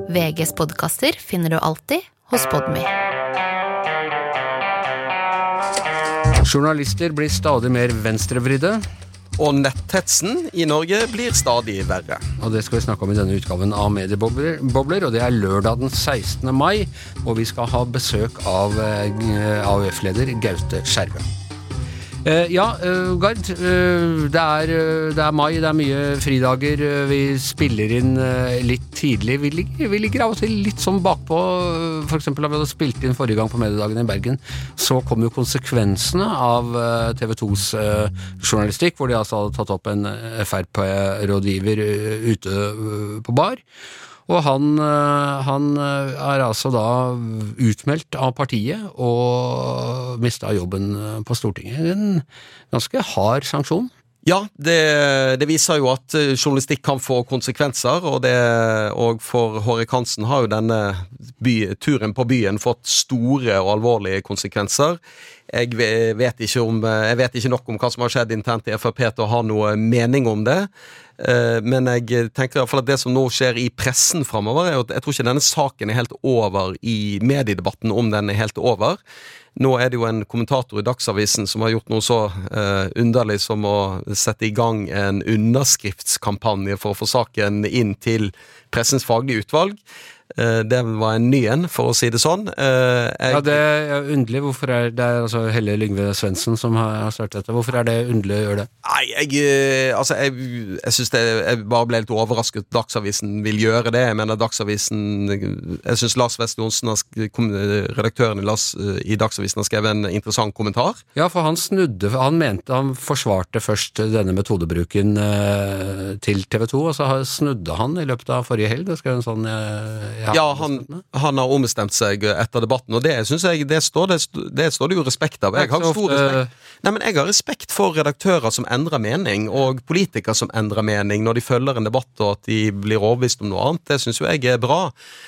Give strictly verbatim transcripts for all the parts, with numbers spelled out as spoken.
V G's podcaster finner du alltid hos Podme. Journalister blir stadig mer venstrevridde. Og netthetsen i Norge blir stadig verre. Og det skal vi snakke om i denne utgaven av Mediebobler, og det er lørdag den sekstende mai, og vi skal ha besøk av A U F-leder Gaute Skjerve. Uh, ja, uh, Gard, uh, det, er, uh, det er mai, det er mye fridager, uh, vi spiller inn uh, litt tidlig, vi ligger, vi ligger av og til litt sånn bakpå, uh, for eksempel da vi hadde spilt inn forrige gang på Mediedagen i Bergen, så kom jo konsekvensene av uh, T V to's uh, journalistikk, hvor de altså hadde tatt opp en F R P-rådgiver uh, ute uh, på bar. Og han, han er altså da utmeldt av partiet og mistet jobben på Stortinget. En ganske hard sanksjon. Ja, det, det viser jo at journalistikk kan få konsekvenser, og, det, og for Hårek Hansen har jo denne by, turen på byen fått store og alvorlige konsekvenser. Jeg vet ikke, om, jeg vet ikke nok om hva som har skjedd internt i F R P til å ha noe mening om det, men jeg tenker i hvert fall at det som nå skjer i pressen fremover, er at jeg tror ikke denne saken er helt over i mediedebatten om den er helt over. Nå er det jo en kommentator i Dagsavisen som har gjort noe så uh, underlig som å sette i gang en underskriftskampanje for å få saken inn til pressens faglige utvalg. Uh, det var en ny en, for å si det sånn. Uh, jeg... Ja, det er underlig. Hvorfor er det altså Helle Lyngve Svendsen som har startet dette? Hvorfor er det underlig å gjøre det? Nei, jeg, altså, jeg, jeg synes det, jeg bare ble litt overrasket at Dagsavisen vil gjøre det. Jeg mener Dagsavisen, jeg synes Lars Vest Johnsen, redaktøren i, Lars, i Dagsavisen, har skrevet en interessant kommentar. Ja, for han snudde, han mente, han forsvarte først denne metodebruken uh, til T V to, og så snudde han i løpet av forrige helg. Det skrev en sånn... Uh, Ja, ja han, han har ombestemt seg etter debatten, og det synes jeg, det står det, det står det jo respekt av. Jeg har stor respekt. Nei, men jeg har respekt for redaktører som endrer mening, og politikere som endrer mening når de følger en debatt, og at de blir overbevist om noe annet. Det synes jo jeg er bra.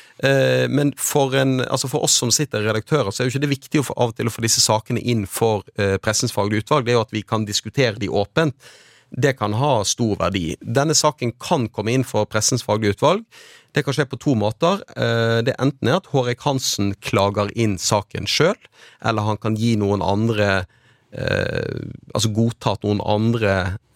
Men for, en, altså for oss som sitter redaktører, så er jo ikke det viktig å få, av og til å få disse sakene inn for pressens faglige utvalg. Det er jo at vi kan diskutere de åpent. Det kan ha stor verdi. Denne saken kan komme inn for pressens faglige utvalg. Det kan skje på to måter. Det er enten at Hårek Hansen klager inn saken selv, eller han kan gi noen andre, altså godta at noen andre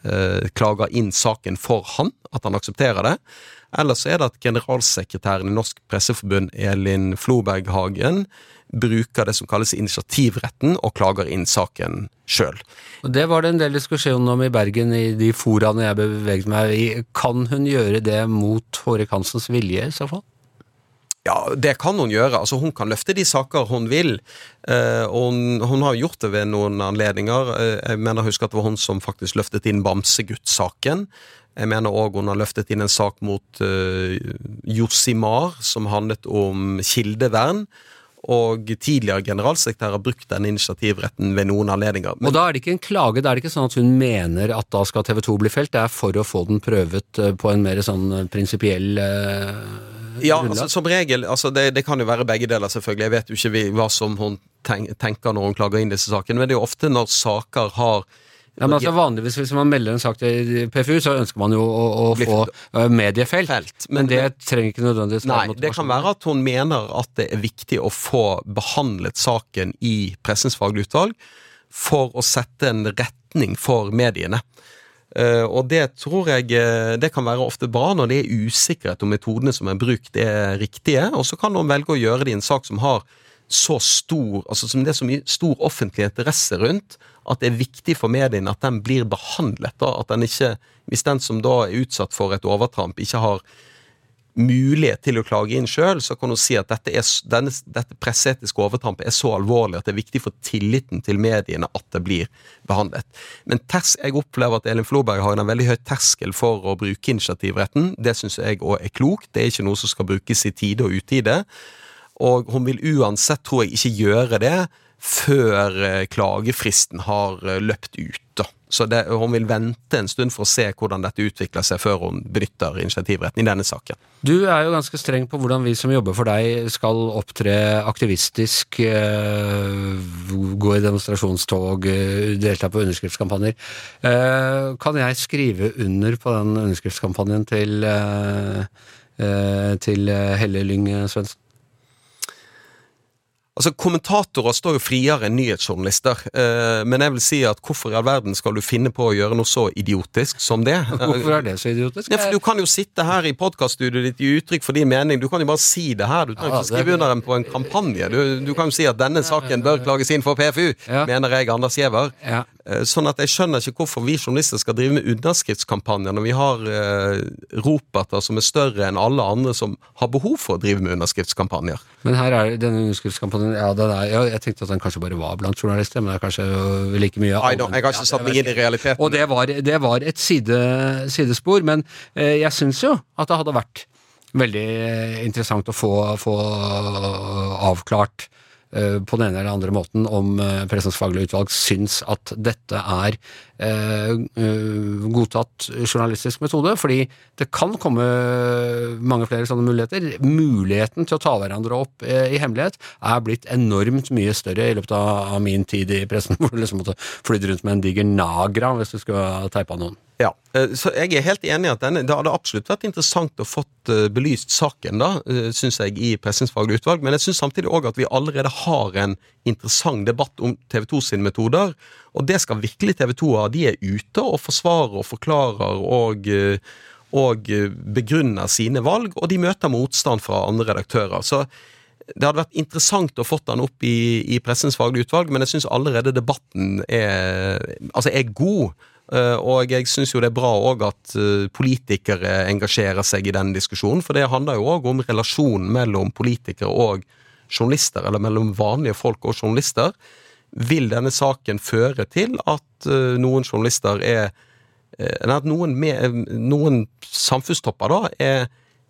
klager inn saken for han, at han aksepterer det. Eller så er det at generalsekretæren i Norsk Presseforbund, Elin Floberg-Hagen, bruker det som kalles initiativretten og klager inn saken selv. Og det var det en del diskusjon om i Bergen i de foraene jeg beveget meg i. Kan hun gjøre det mot Hårek Hansens vilje i så fall? Ja, det kan hun gjøre. Altså, hun kan løfte de saker hun vil. Uh, og hun, hun har gjort det ved noen anledninger. Uh, jeg mener, husk at det var hun som faktisk løftet inn Bamsegutt-saken. Jeg mener også hun har løftet inn en sak mot uh, Josimar, som handlet om kildevern. Og tidligere generalsekretær har brukt den initiativretten ved noen anledninger. Men... Og da er det ikke en klage, da er det ikke sånn at hun mener at da skal T V to bli felt, det er for å få den prøvet på en mer sånn prinsipiell uh, ja, altså, som regel, altså det, det kan jo være begge deler selvfølgelig, jeg vet jo ikke hva som hun tenker når hun klager inn disse sakene, men det er jo ofte når saker har Ja, men altså vanligvis hvis man melder en sak til P F U, så ønsker man jo å, å få uh, mediefelt, Felt, men, men det trenger ikke nødvendigvis Nei, det kan være at hun mener at det er viktig å få behandlet saken i pressens faglige utvalg for å sette en retning for mediene. Uh, og det tror jeg det kan være ofte bra når det er usikkerhet om metodene som er brukt er riktige, og så kan hun velge å gjøre det i en sak som har så stor, altså som det er så mye stor offentlig interesse rundt, at det er viktig for medien at den blir behandlet, da, at den ikke, hvis den som da er utsatt for et overtramp ikke har mulighet til å klage inn selv, så kan du si at dette, er, denne, dette presseetiske overtrampet er så alvorlig at det er viktig for tilliten til mediene at det blir behandlet. Men ters, jeg opplever at Elin Floberg har en veldig høy terskel for å bruke initiativretten. Det synes jeg også er klokt. Det er ikke noe som skal brukes i tide og utide. Og hun vil uansett, tror jeg, ikke gjøre det før klagefristen har løpt ut. Da. Så det, hun vil vente en stund for å se hvordan dette utvikler seg før hun benytter initiativretten i denne saken. Du er jo ganske streng på hvordan vi som jobber for deg skal opptre aktivistisk, gå i demonstrasjonstog, delta på underskriftskampanjer. Kan jeg skrive under på den underskriftskampanjen til eh, til Helle Lyng Svendsen? Altså, kommentatorer står jo friere enn nyhetsjournalister, eh, men jeg vil si at hvorfor i all verden skal du finne på å gjøre noe så idiotisk som det? Hvorfor er det så idiotisk? Ja, for du kan jo sitte her i podcaststudioet ditt i uttrykk for din mening, du kan jo bare si det her, du kan jo ja, skrive under den på en kampanje, du, du kan jo si at denne saken bør klages inn for P F U, ja. Mener jeg, Anders Giæver. Ja. Sånn at jeg skjønner ikke hvorfor vi journalister skal drive med underskriftskampanjer når vi har eh, roperter som er større enn alle andre som har behov for å drive med underskriftskampanjer. Men her er denne underskriftskampanjen, ja, den er, ja, jeg tenkte at den kanskje bare var blant journalister, men det er kanskje like mye Nei, jeg har ikke satt meg inn i realiteten. Og det var, det var et side, sidespor, men eh, jeg synes jo at det hadde vært veldig interessant å få, få avklart eh, på den ene eller andre måten om eh, Pressens faglige utvalg syns at dette er eh, eh, godtatt journalistisk metode, fordi det kan komme mange flere sånne muligheter. Muligheten til å ta hverandre opp eh, i hemmelighet er blitt enormt mye større i løpet av, av min tid i pressen, hvor du liksom måtte flytte rundt med en diger nagra hvis du skulle teipe noen. Ja, så jeg er helt enig i at denne, det hadde absolutt vært interessant å fått belyst saken da, synes jeg, i Pressens faglige utvalg, men jeg synes samtidig også at vi allerede har en interessant debatt om T V to sine metoder, og det skal virkelig T V to ha. De er ute og forsvarer og forklarer og, og begrunner sine valg, og de møter motstand fra andre redaktører. Så det hadde vært interessant å fått den opp i, i Pressens faglige utvalg, men jeg synes allerede debatten er, altså er god. Uh, og jeg synes jo det er bra også at uh, politikere engasjerer seg i den diskusjonen, for det handler jo også om relasjonen mellom politikere og journalister, eller mellom vanlige folk og journalister. Vil denne saken føre til at uh, noen journalister er, uh, at noen, med, noen samfunnstopper da, er,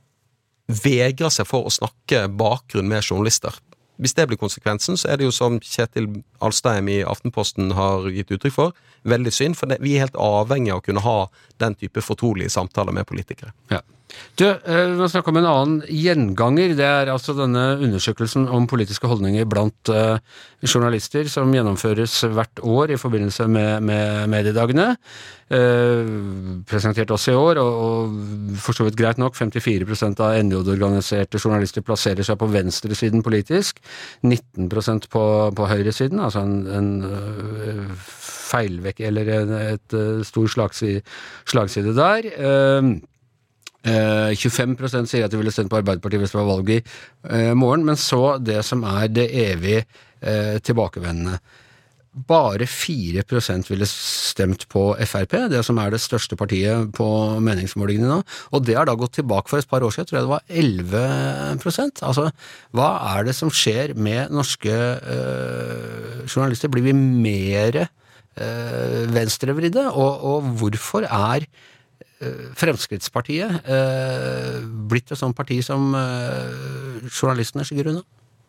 vegrer seg for å snakke bakgrunn med journalister? Hvis det blir konsekvensen, så er det jo som Kjetil Alstheim i Aftenposten har gitt uttrykk for, veldig synd, for det, vi er helt avhengige av å kunne ha den type fortrolige samtaler med politikere. Ja. Du, vi må snakke om en annen gjenganger. Det er altså denne undersøkelsen om politiske holdninger blant uh, journalister som gjennomføres hvert år i forbindelse med, med mediedagene. Uh, presentert også i år, og, og for så vidt greit nok, femtifire prosent av N J O-organiserte journalister plasserer seg på venstresiden politisk, nitten prosent på, på høyresiden, altså en, en uh, feilvekk eller en, et uh, stor slagside, slagside der. Uh, Uh, tjuefem prosent sier at de ville stemt på Arbeiderpartiet hvis det var valg i uh, morgen, men så det som er det evig uh, tilbakevendende. Bare fire prosent ville stemt på F R P, det som er det største partiet på meningsmålingene nå, og det har da gått tilbake for et par år siden, jeg tror jeg det var elleve prosent. Altså, hva er det som skjer med norske uh, journalister? Blir vi mer uh, venstrevridde, og, og hvorfor er Fremskrittspartiet eh, blitt et sånt parti som eh, journalistene skygger unna?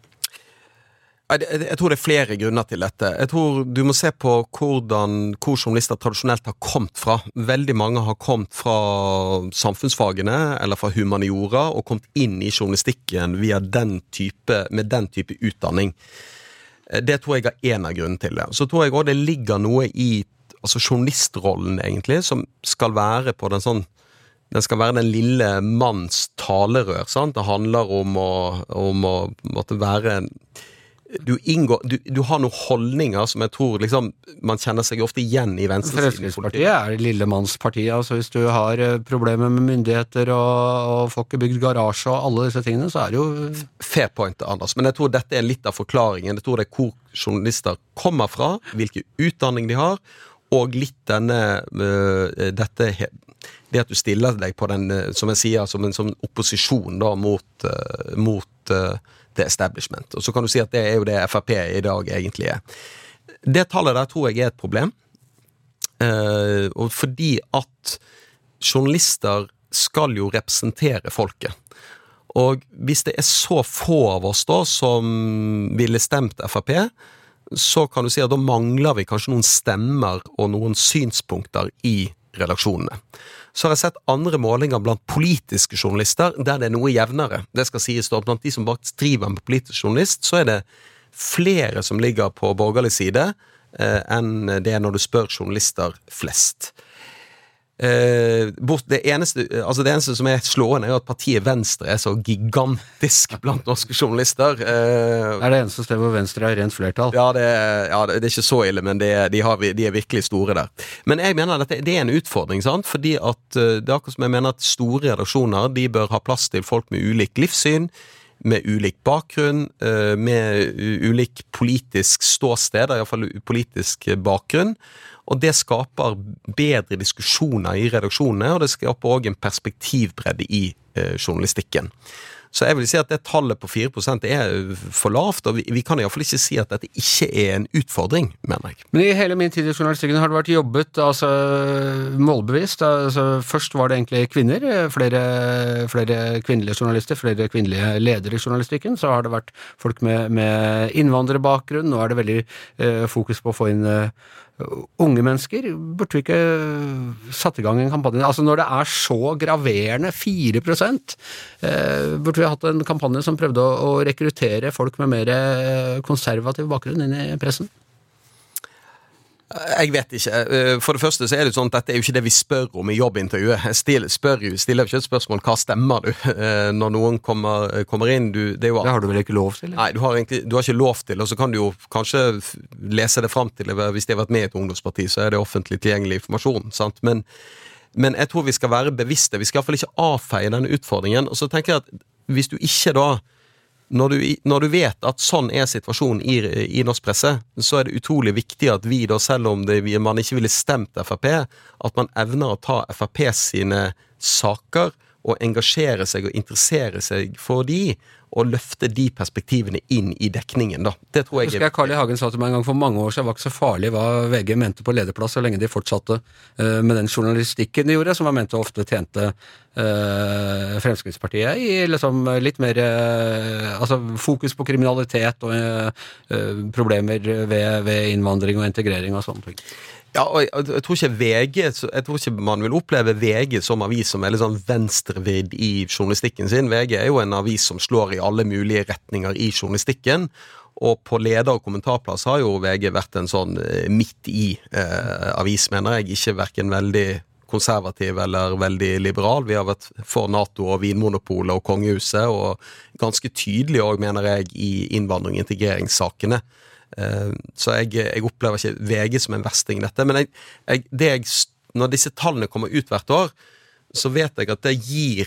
Jeg, jeg tror det er flere grunner til dette. Jeg tror du må se på hvordan, hvor journalister tradisjonelt har kommet fra. Veldig mange har kommet fra samfunnsfagene eller fra humaniora og kommet inn i journalistikken via den type, med den type utdanning. Det tror jeg er en av grunnen til det. Så tror jeg også det ligger noe i altså journalistrollen egentlig, som skal være på den sånn, den skal være den lille manns talerør, sant? Det handler om å, om å måtte være, du, inngår, du, du har noen holdninger som jeg tror liksom, man kjenner seg ofte igjen i venstresiden. Fremskrittspartiet er det lille mannspartiet, altså hvis du har problemer med myndigheter og, og får ikke bygd garasje og alle disse tingene, så er det jo... Fair point, Anders, men jeg tror dette er litt av forklaringen. Jeg tror det er hvor journalister kommer fra, hvilken utdanning de har, og litt denne, uh, dette, det at du stiller deg på den, som jeg sier, som en som opposisjon da, mot, uh, mot uh, det establishment. Og så kan du si at det er jo det F R P i dag egentlig er. Det tallet der tror jeg er et problem, uh, og fordi at journalister skal jo representere folket. Og hvis det er så få av oss da, som ville stemt F R P, så kan du si at da mangler vi kanskje noen stemmer og noen synspunkter i redaksjonene. Så har jeg sett andre målinger blant politiske journalister, der det er noe jevnere. Det skal sies da, blant de som bare driver med politisk journalist, så er det flere som ligger på borgerlig side eh, enn det er når du spør journalister flest. Eh, bort, det, eneste, altså det eneste som er slående er at partiet Venstre er så gigantisk blant norske journalister. Eh, Det er det eneste stedet hvor Venstre er rent flertall. ja, det, ja, det er ikke så ille, men det, de, har, de er virkelig store der. Men jeg mener at det, det er en utfordring, sant? Fordi at det er akkurat som jeg mener at store redaksjoner, de bør ha plass til folk med ulik livssyn, med ulik bakgrunn, med ulik politisk ståsted, i hvert fall politisk bakgrunn, og det skaper bedre diskusjoner i redaksjonene, og det skaper også en perspektivbredde i eh, journalistikken. Så jeg vil si at det tallet på fire prosent er for lavt, og vi, vi kan i hvert fall ikke si at dette ikke er en utfordring, mener jeg. Men i hele min tid i journalistikken har det vært jobbet altså, målbevisst. Altså, først var det egentlig kvinner, flere, flere kvinnelige journalister, flere kvinnelige ledere i journalistikken. Så har det vært folk med, med innvandrerbakgrunn. Nå er det veldig eh, fokus på å få inn eh, unge mennesker. Burde vi ikke satt i gang en kampanje? Altså når det er så graverende fire prosent, eh, burde vi hatt en kampanje som prøvde å, å rekruttere folk med mer konservativ bakgrunn inn i pressen? Jeg vet ikke. For det første så er det sånn at dette er jo ikke det vi spør om i jobbintervjuet. Jeg stiller, spør jo, stiller jo ikke et spørsmål, hva stemmer du når noen kommer, kommer inn? Du, det, er jo, det har du vel ikke lov til? Nei, du har, egentlig, du har ikke lov til, og så kan du jo kanskje lese det frem til, hvis de har vært med i et ungdomsparti, så er det offentlig tilgjengelig informasjon, sant? Men, men jeg tror vi skal være bevisste, vi skal i hvert fall ikke avfeie denne utfordringen, og så tenker jeg at hvis du ikke da Når du, når du vet at sånn er situasjonen i, i norsk presse, så er det utrolig viktig at vi da, selv om det, man ikke ville stemt F R P, at man evner å ta F R P sine saker og engasjere seg og interessere seg for de, og løfte de perspektivene inn i dekningen da. Det tror jeg... Husker jeg Carl I. Hagen sa til meg en gang for mange år siden, var ikke så farlig hva V G mente på lederplass, så lenge de fortsatte uh, med den journalistikken de gjorde, som var ment å ofte tjente uh, Fremskrittspartiet i liksom litt mer uh, altså fokus på kriminalitet og uh, problemer ved, ved innvandring og integrering og sånne ting. Ja, og jeg, jeg tror ikke V G, jeg tror ikke man vil oppleve V G som avis som er litt sånn venstrevidd i journalistikken sin. V G er jo en avis som slår i alle mulige retninger i journalistikken, og på leder- og kommentarplass har jo V G vært en sånn midt i eh, avis, mener jeg, ikke hverken veldig konservativ eller veldig liberal. Vi har vært for NATO og Vinmonopolet og Kongehuset, og ganske tydelig også, mener jeg, i innvandring- og integreringssakene. Så jeg, jeg opplever ikke V G som en versting i dette, men jeg, jeg, det jeg, når disse tallene kommer ut hvert år, så vet jeg at det gir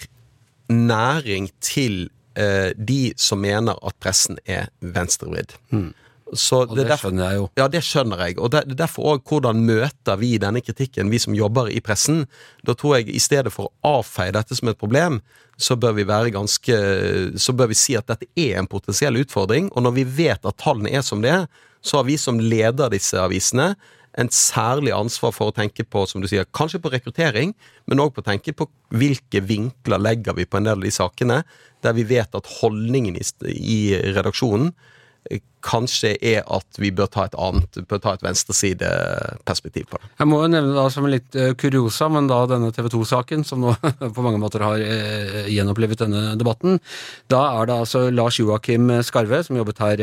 næring til eh, de som mener at pressen er venstrevridd. Mm. Så og det, det derfor, skjønner jeg jo. Ja, det skjønner jeg, og det, det er derfor også hvordan møter vi denne kritikken, vi som jobber i pressen. Da tror jeg i stedet for å avfeie dette som et problem, så bør vi være ganske, så bør vi si at dette er en potensiell utfordring, og når vi vet at tallene er som det er, så har vi som leder disse avisene en særlig ansvar for å tenke på, som du sier, kanskje på rekruttering, men også på å tenke på hvilke vinkler legger vi på en del av de sakene, der vi vet at holdningen i, i redaksjonen kanskje er at vi bør ta et annet, bør ta et venstresideperspektiv på det. Jeg må jo nevne da som en litt uh, kuriosa, men da denne T V to-saken, som nå på mange måter har uh, gjenopplivet denne debatten, da er det altså Lars Joakim Skarve, som jobbet her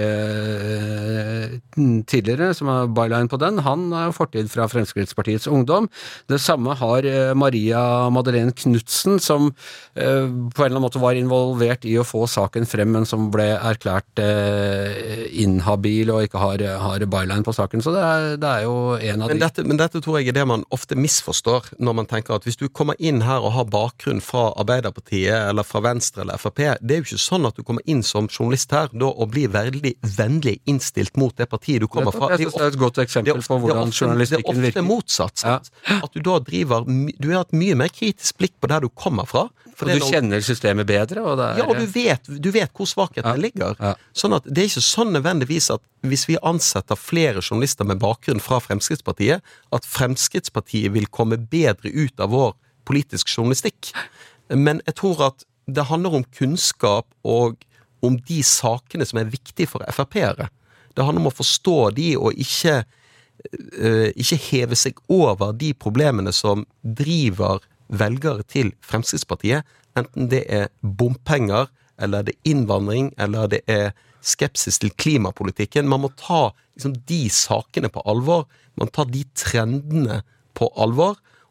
uh, tidligere, som er byline på den. Han er fortid fra Fremskrittspartiets Ungdom. Det samme har uh, Maria Madeleine Knudsen, som uh, på en eller annen måte var involvert i å få saken frem, men som ble erklært uh, inhabil og ikke har, har byline på saken, så det er, det er jo en av men de. Dette, men dette tror jeg er det man ofte misforstår når man tenker at hvis du kommer inn her og har bakgrunn fra Arbeiderpartiet eller fra Venstre eller F R P, det er jo ikke sånn at du kommer inn som journalist her da og blir veldig vennlig innstilt mot det partiet du kommer fra. Jeg synes det er et godt eksempel ofte, på hvordan journalistikken virker. Det er ofte motsatt, sant? Ja. At du da driver, du har et mye mer kritisk blikk på der du kommer fra. For og du kjenner systemet bedre, og det er... Ja, og du vet, du vet hvor svakhetene ja. ligger. Ja. Sånn at det er ikke sånn nødvendigvis at hvis vi ansetter flere journalister med bakgrunn fra Fremskrittspartiet, at Fremskrittspartiet vil komme bedre ut av vår politisk journalistikk. Men jeg tror at det handler om kunnskap og om de sakene som er viktige for F R P-ere. Det handler om å forstå de og ikke, uh, ikke heve seg over de problemene som driver velgere til Fremskrittspartiet, enten det er bompenger, eller det er innvandring, eller det er skepsis til klimapolitikken. Man må ta liksom, de sakene på alvor, man tar de trendene på alvor,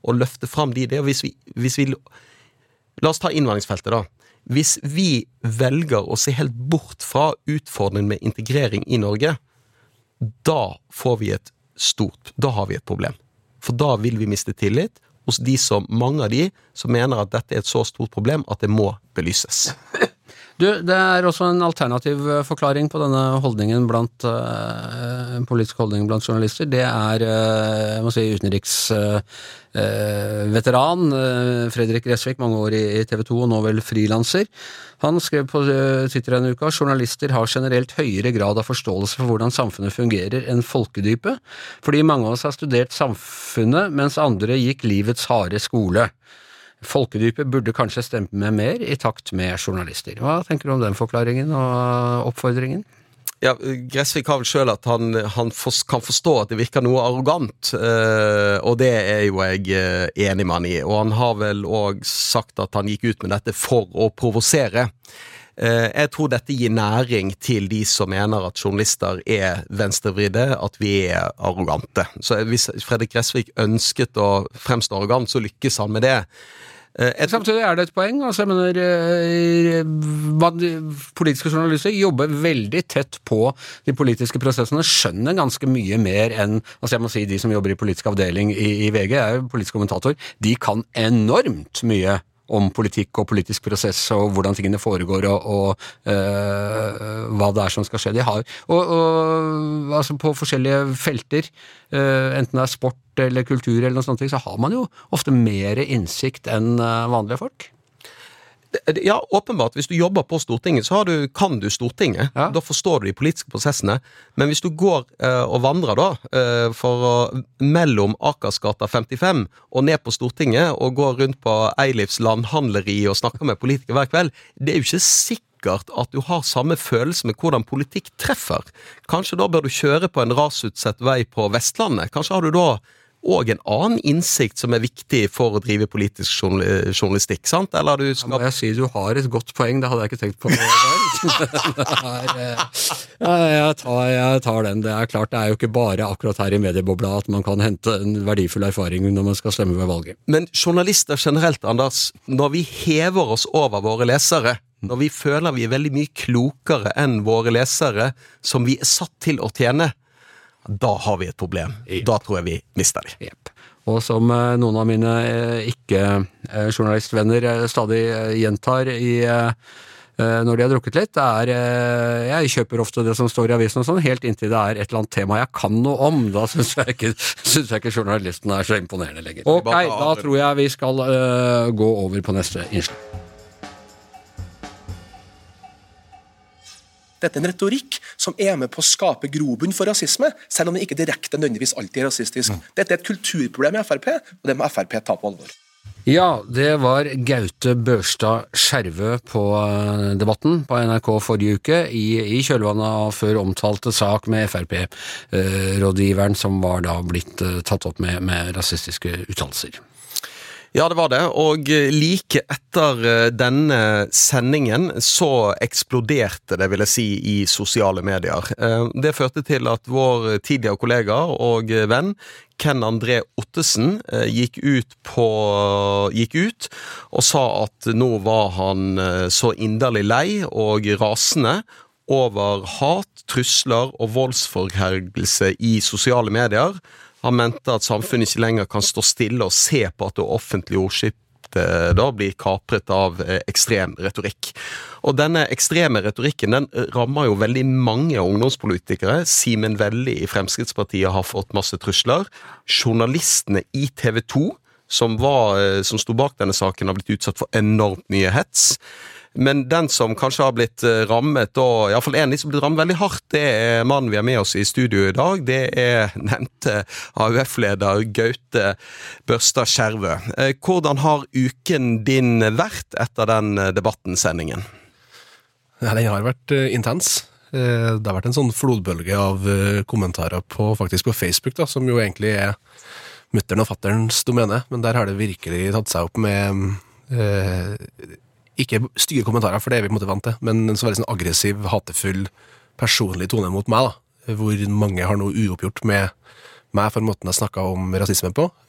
og løfte fram de det, og hvis vi, hvis vi la oss ta innvandringsfeltet da, hvis vi velger å se helt bort fra utfordringen med integrering i Norge, da får vi et stort, da har vi et problem. For da vil vi miste tillit hos de som, mange av de, som mener at dette er et så stort problem at det må belyses. Du, det er også en alternativ forklaring på denne holdningen blant, uh, politisk holdning blant journalister. Det er, uh, jeg må si, utenriksveteran uh, uh, Fredrik Gressvik, mange år i, i T V to og nå vel frilanser. Han skrev på uh, Twitter en uke, journalister har generelt høyere grad av forståelse for hvordan samfunnet fungerer enn folkedypet, fordi mange av oss har studert samfunnet, mens andre gikk livets harde skole. Folkedypet burde kanskje stemme med mer i takt med journalister. Hva tenker du om den forklaringen og oppfordringen? Ja, Gressvik har vel selv at han, han for, kan forstå at det virker noe arrogant, eh, og det er jo jeg eh, enig med han i. Og han har vel også sagt at han gikk ut med dette for å provosere. Eh, jeg tror dette gir næring til de som mener at journalister er venstrevridde, at vi er arrogante. Så hvis Fredrik Gressvik ønsket å fremstå arrogant, så lykkes han med det. Et Samtidig er det et poeng, altså jeg mener politiske journalister jobber veldig tett på de politiske prosessene, skjønner ganske mye mer enn, altså jeg må si de som jobber i politisk avdeling i, i V G, er jo politisk kommentator, de kan enormt mye om politikk og politisk prosess og hvordan tingene foregår og, og øh, hva det er som skal skje. De har, og, og altså på forskjellige felter, øh, enten det er sport eller kultur eller noe sånt, så har man jo ofte mer innsikt enn vanlige folk. Ja, åpenbart. Hvis du jobber på Stortinget, så har du, kan du Stortinget. Ja. Da forstår du de politiske prosessene. Men hvis du går uh, og vandrer da, uh, for å, mellom Akersgata femtifem og ned på Stortinget, og går rundt på Eilifs landhandleri og snakker med politikere hver kveld, det er jo ikke sikkert at du har samme følelse med hvordan politikk treffer. Kanskje da bør du kjøre på en rasutsett vei på Vestlandet. Kanskje har du da og en annen innsikt som er viktig for å drive politisk journalistikk, sant? Eller du skal... Ja, må jeg si, du har et godt poeng, det hadde jeg ikke tenkt på. Det er, ja, jeg, tar, jeg tar den, det er klart, det er jo ikke bare akkurat her i mediebobla at man kan hente en verdifull erfaring når man skal stemme ved valget. Men journalister generelt, Anders, når vi hever oss over våre lesere, når vi føler vi er veldig mye klokere enn våre lesere som vi er satt til å tjene, da har vi et problem. Da tror jeg vi mister det. Yep. Og som eh, noen av mine eh, ikke-journalistvenner eh, stadig eh, gjentar i, eh, når de har drukket litt, det er eh, jeg kjøper ofte det som står i avisen og sånn, helt inntil det er et eller annet tema jeg kan noe om. Da synes jeg ikke, synes jeg ikke journalisten er så imponerende lenger. Ok, da tror jeg vi skal eh, gå over på neste innslag. Dette er en retorikk som er med på å skape grobunn for rasisme, selv om det ikke direkte nødvendigvis alltid er rasistisk. Mm. Dette er et kulturproblem i F R P, og det må F R P ta på alvor. Ja, det var Gaute Børstad Skjervø på Debatten på N R K forrige uke, i, i kjølvannet av før omtalte sak med F R P-rådgiveren som var da blitt tatt opp med, med rasistiske uttalelser. Ja, det var det, og like etter denne sendingen så eksploderte det, vil jeg si, i sosiale medier. Det førte til at vår tidligere kollega og venn Ken André Ottesen gikk ut, på, gikk ut og sa at nå var han så inderlig lei og rasende over hat, trusler og voldsforherligelse i sosiale medier. Han mente at samfunnet ikke lenger kan stå stille og se på at det offentlige ordskiftet da blir kapret av ekstrem retorikk. Og denne ekstreme retorikken, den rammer jo veldig mange ungdomspolitikere. Simen Velli i Fremskrittspartiet har fått masse trusler. Journalistene i T V to, som, var, som stod bak denne saken, har blitt utsatt for enormt mye hets. Men den som kanskje har blitt rammet, og i hvert fall en som har blitt rammet veldig hardt, det er mannen vi har med oss i studio i dag. Det er nevnte A U F-leder Gaute Børstad Skjervø. Hvordan har uken din vært etter den debattensendingen? Ja, den har vært intens. Det har vært en sånn flodbølge av kommentarer på, faktisk på Facebook, da, som jo egentlig er mutteren og fatterens domene, men der har det virkelig tatt seg opp med... Eh, ikke stygge kommentarer, for det er vi på en måte vant til, men en så veldig sånn aggressiv, hatefull, personlig tone mot meg, da, hvor mange har noe uoppgjort med meg for måten jeg snakket om rasisme på,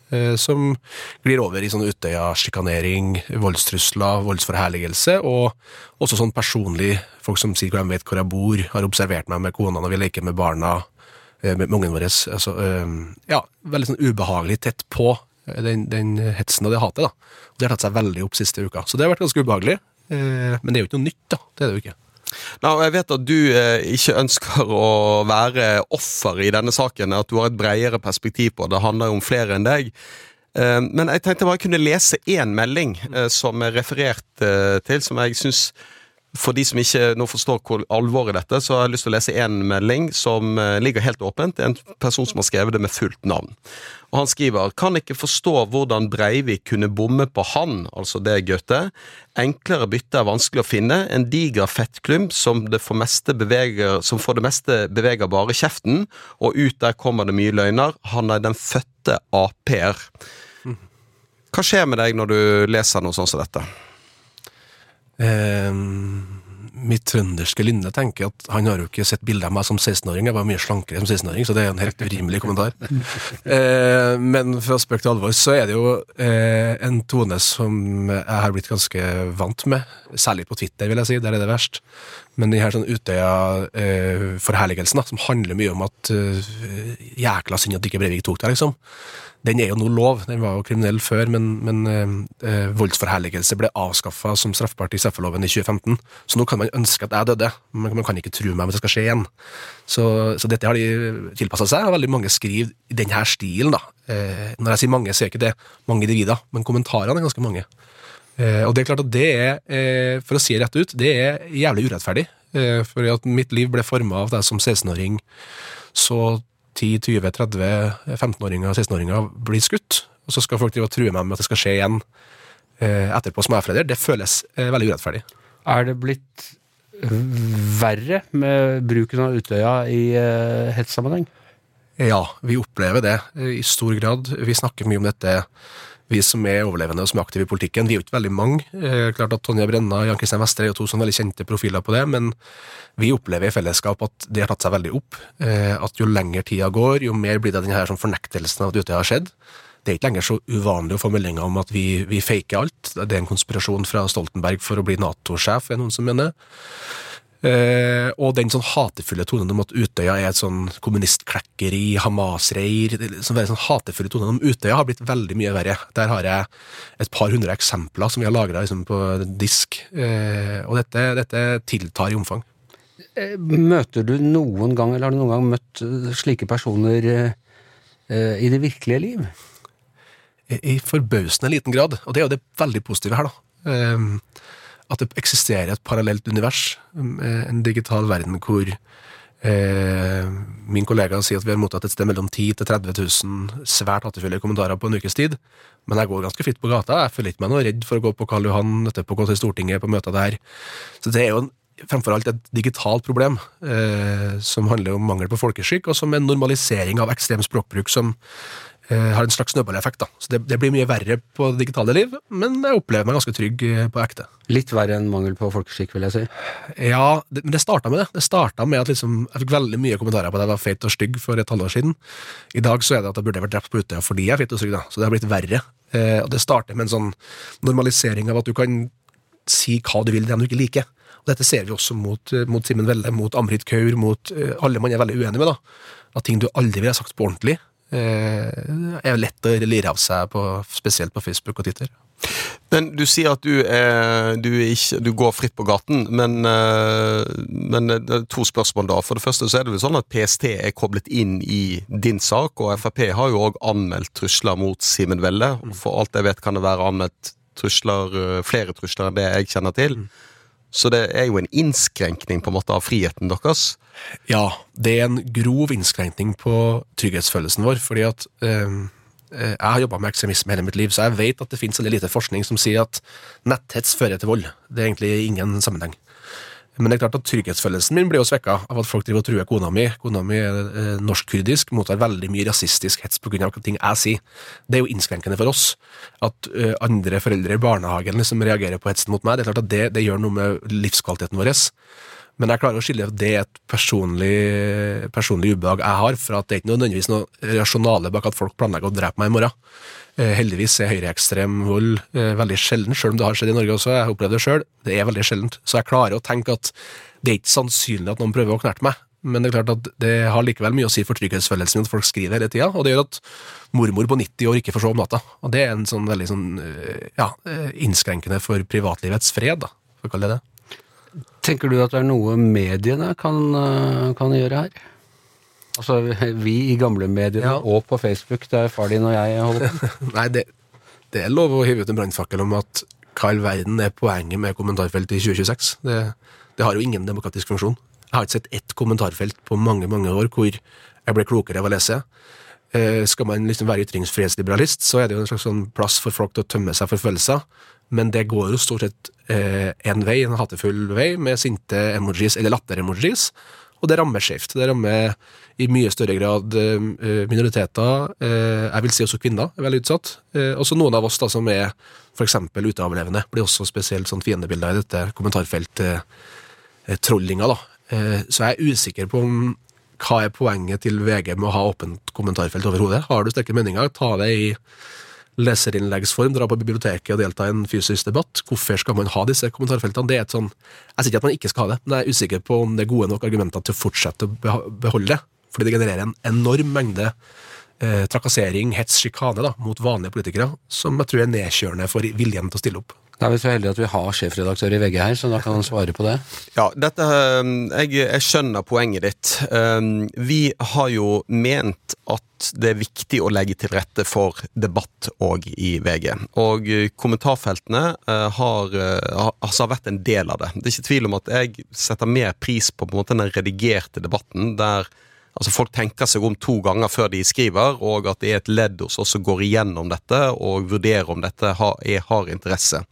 eh, som glir over i sånn Utøya, sjikanering, voldstrusler, voldsforherligelse, og også sånn personlig, folk som sier hvor de vet hvor jeg bor, har observert meg med konene, og vi leker med barna, eh, med ungen våres, altså, eh, ja, veldig sånn ubehagelig tett på den, den hetsen og det hatet, da. Og det har tatt seg veldig opp siste uka, så det har vært ganske ubehagelig, eh, men det er jo ikke noe nytt, da, det er det jo ikke. Nå, jeg vet at du eh, ikke ønsker å være offer i denne saken, at du har et bredere perspektiv på det, det handler om flere enn deg. Eh, men jeg tenkte bare jeg kunne lese en melding eh, som er referert eh, til, som jeg synes, for de som ikke nå forstår hvor alvor i dette, så har jeg lyst til å lese en melding som eh, ligger helt åpent, en person som har skrevet det med fullt navn. Og han skriver, kan ikke forstå hvordan Breivik kunne bomme på han, altså det er Goethe. Enklere bytte er vanskelig å finne, en diger fettklump som, det for meste beveger, som for det meste beveger bare kjeften, og ut der kommer det mye løgner. Han er den fødte A P-er. Hva skjer med deg når du leser noe sånt som dette? Eh, mitt trønderske lynne tenker at han har jo ikke sett bilder av meg som seksten-åring, jeg var mye slankere som seksten-åring, så det er en helt urimelig kommentar. Eh, men fra spøk til alvor så er det jo eh, en tone som jeg har blitt ganske vant med, særlig på Twitter vil jeg si, der er det verst. Men den her sånn Utøya eh, forherligelsen da, som handler mye om at eh, jækla synd at ikke Breivik tok det, liksom. Den er jo noe lov, den var jo kriminell før, men, men eh, voldsforherligelse ble avskaffet som straffbart i straffeloven i tjue femten, så nå kan man ønske at jeg døde, men man kan ikke tro meg at det skal skje igjen. Så, så dette har de tilpasset seg, og veldig mange skriver i denne stilen da. Eh, når jeg sier mange, så er ikke det mange individer, men kommentarene er ganske mange. Eh, og det er klart at det er, eh, for å si rett ut, det er jævlig urettferdig, eh, for at mitt liv ble formet av deg som seksten-åring, så ti, tjue, tretti, femten-åringer og seksten-åringer blir skutt, og så skal folk drive og true meg med at det skal skje igjen eh, etterpå som er-forelder. Det føles eh, veldig urettferdig. Er det blitt verre med bruken av Utøya i eh, hetssammenheng? Ja, vi opplever det i stor grad. Vi snakker mye om dette, vi som er overlevende og som er aktive i politikken. Vi er jo ikke veldig mange. Eh, klart at Tonje Brenna og Jan Kristian Vestre er jo to sånne veldig kjente profiler på det, men vi opplever i fellesskap at det har tatt seg veldig opp. Eh, at jo lenger tida går, jo mer blir det denne her sånn fornektelsen av at Utøya har skjedd. Det er ikke lenger så uvanlig å få meldinger om at vi, vi faker alt. Det er en konspirasjon fra Stoltenberg for å bli NATO-sjef, er noen som mener. Uh, og den sånn hatefulle tonen om at Utøya er et sånn kommunistklekkeri, Hamas-reir, sånn veldig sånn hatefulle tonen om Utøya har blitt veldig mye verre. Der har jeg et par hundre eksempler som vi har lagret liksom, på disk, uh, og dette, dette tiltar i omfang. Møter du noen gang, eller har du noen gang møtt slike personer uh, i det virkelige liv? I, i forbausende liten grad, og det er jo det veldig positive her da. Uh, at det eksisterer et parallelt univers, en digital verden hvor eh, min kollega sier at vi har mottatt et sted mellom ti til tretti tusen svært hatefulle kommentarer på en ukes tid, men jeg går ganske fritt på gata, jeg føler ikke meg noe redd for å gå på Karl Johan, etterpå gå til Stortinget på møter der, så det er jo en, fremfor alt et digitalt problem eh, som handler om mangel på folkeskikk, og som en normalisering av ekstrem språkbruk som har en slags snøballeffekt da. Så det, det blir mye verre på det digitale liv, men jeg opplever meg ganske trygg på ekte. Litt verre enn mangel på folkeskikk, vil jeg si. Ja, det, men det startet med det. Det startet med at liksom, jeg fikk veldig mye kommentarer på at jeg var feit og stygg for et halvår siden. I dag så er det at jeg burde vært drept på Utøya fordi jeg er feit og stygg da, så det har blitt verre. Eh, og det starter med en sånn normalisering av at du kan si hva du vil, det du ikke liker. Og dette ser vi også mot, mot Simen Velle, mot Amrit Kaur, mot uh, alle man er veldig uenig med da. At ting du aldri vil ha sagt på ordentlig, er jo lett å lire av seg på, spesielt på Facebook og Twitter. Men du sier at du, er, du, er ikke, du går fritt på gaten, men, men det er to spørsmål da. For det første så er det vel sånn at P S T er koblet inn i din sak, og F R P har jo også anmeldt trusler mot Simen Velle. For alt jeg vet kan det være anmeldt trusler, flere trusler enn det jeg kjenner til. Så det er jo en innskrenkning på en måte av friheten deres. Ja, det er en grov innskrenkning på trygghetsfølelsen vår, fordi at eh, jeg har jobbet med ekstremisme hele mitt liv, så jeg vet at det finnes veldig lite forskning som sier at netthets fører til vold. Det er egentlig ingen sammenheng. Men det er klart at trygghetsfølelsen min blir jo svekket av at folk driver og truer kona mi. Kona mi er eh, norsk-kurdisk, mottar veldig mye rasistisk hets på grunn av ting jeg sier. Det er jo innskrenkende for oss at eh, andre foreldre i barnehagen liksom reagerer på hetsen mot meg. Det er klart at det, det gjør noe med livskvaliteten vår. Men jeg klarer å skille at det er et personlig, personlig ubehag jeg har, for at det er ikke nødvendigvis noe rasjonale bak at folk planlegger å drepe meg i morgen. Eh, heldigvis er høyreekstrem vold eh, veldig sjelden, selv om det har skjedd i Norge også, jeg har opplevd det selv, det er veldig sjeldent. Så jeg klarer å tenke at det er ikke sannsynlig at noen prøver å knerte meg, men det er klart at det har likevel mye å si for trygghetsfølelsen min at folk skriver hele tiden, og det gjør at mormor på nitti år ikke får sove om natta. Og det er en sånn veldig sånn, ja, innskrenkende for privatlivets fred, da, for å kalle det det. Tenker du at det er noe mediene kan, kan gjøre her? Altså vi i gamle mediene ja. Og på Facebook, der far din og jeg holder på? Nei, det, det er lov å hive ut en brannfakkel om at hva i verden er poenget med kommentarfelt i tjue tjueseks. Det, det har jo ingen demokratisk funksjon. Jeg har ikke sett ett kommentarfelt på mange, mange år hvor jeg ble klokere av å lese. Eh, skal man liksom være ytringsfrihetsliberalist, så er det jo en slags sånn plass for folk til å tømme seg for følelser, men det går jo stort sett eh, en vei, en hatefull vei, med sinte emojis eller latter-emojis, og det rammer skjevt. Det rammer i mye større grad eh, minoriteter, eh, jeg vil si også kvinner er veldig utsatt, eh, også noen av oss da som er for eksempel uteavlevende, blir også spesielt sånn fiendebilder i dette kommentarfeltet, eh, trollinga da. Så jeg er usikker på om, hva er poenget til V G med å ha åpent kommentarfelt over hodet. Har du sterke meninger, ta det i leserinnleggsform, dra på biblioteket og delta i en fysisk debatt. Hvorfor skal man ha disse kommentarfeltene? Det er et sånn, jeg sier ikke at man ikke skal ha det, men jeg er usikker på om det er gode nok argumenter til å fortsette å beholde det, fordi det genererer en enorm mengde eh, trakassering, hets, skikane da, mot vanlige politikere, som jeg tror er nedkjørende for viljen til å stille opp. Da er vi så heldige at vi har sjefredaktør i V G her, så da kan han svare på det. Ja, dette, jeg, jeg skjønner poenget ditt. Vi har jo ment at det er viktig å legge til rette for debatt også i V G. Og kommentarfeltene har, altså har vært en del av det. Det er ikke tvil om at jeg setter mer pris på, på en måte, den redigerte debatten, der altså folk tenker seg om to ganger før de skriver, og at det er et ledd hos oss som går igjennom dette, og vurderer om dette har, er, har interesse.